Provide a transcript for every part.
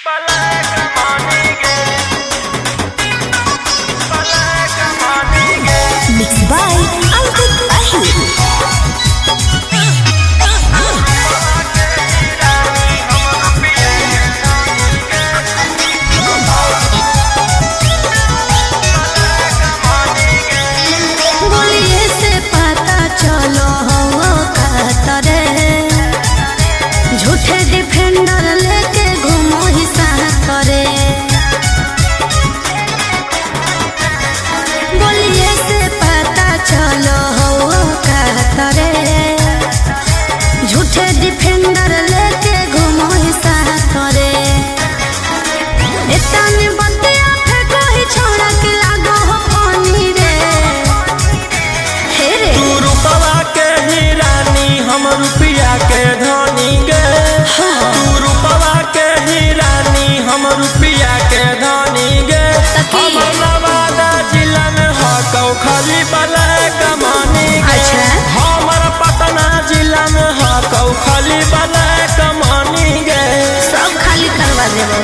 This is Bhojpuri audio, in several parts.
Mixed by Angkut Ahir. झूठे डिफेंडर लेके घूमो ही साथ करे, बोलिए से पता चलो हो करे। झूठे डिफेंडर लेके घूमो ही साथ करे। इतने बतिया फेंको ही छोड़ा के लागो हो पानी रे। हे रे तू रुपवा के ही रानी हम रुपया के धनी गे। तू रुपवा के ही रानी हम रुपया के धनी गे। हम नवादा जिला में हकौ खाली ब्लैक मनी गे। हमर पटना जिला में हकौ खाली ब्लैक मनी गे। सब खाली करवा देबो।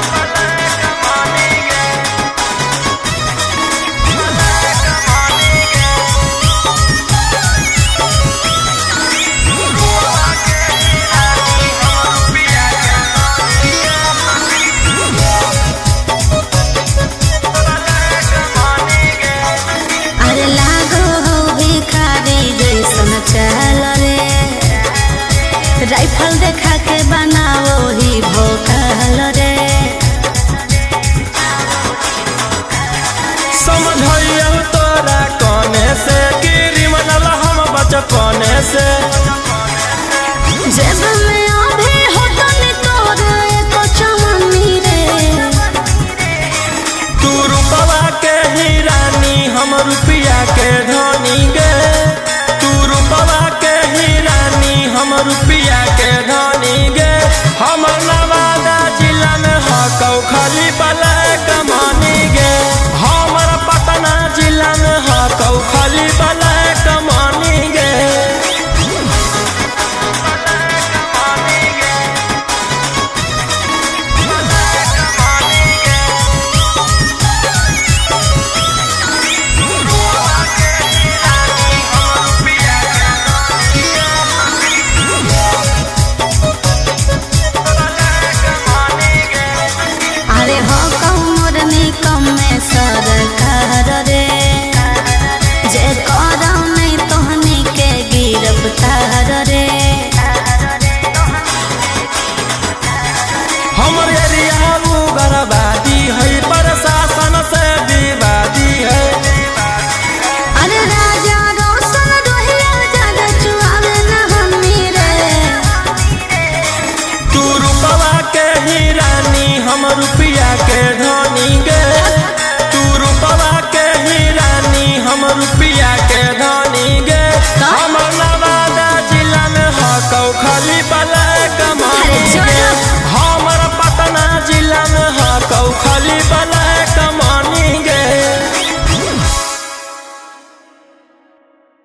राइफल देखा के बनाओ ही भोकाल रे। समझियो तोरा कोने से गिरी मनल हम बचपने से। जेब में आधे होटल तोरे एको चमनी रे। तू रुपवा के ही रानी हम रुपया के धनी गे। तू रुपवा के ही रानी हम रुपया के धनी गे। हम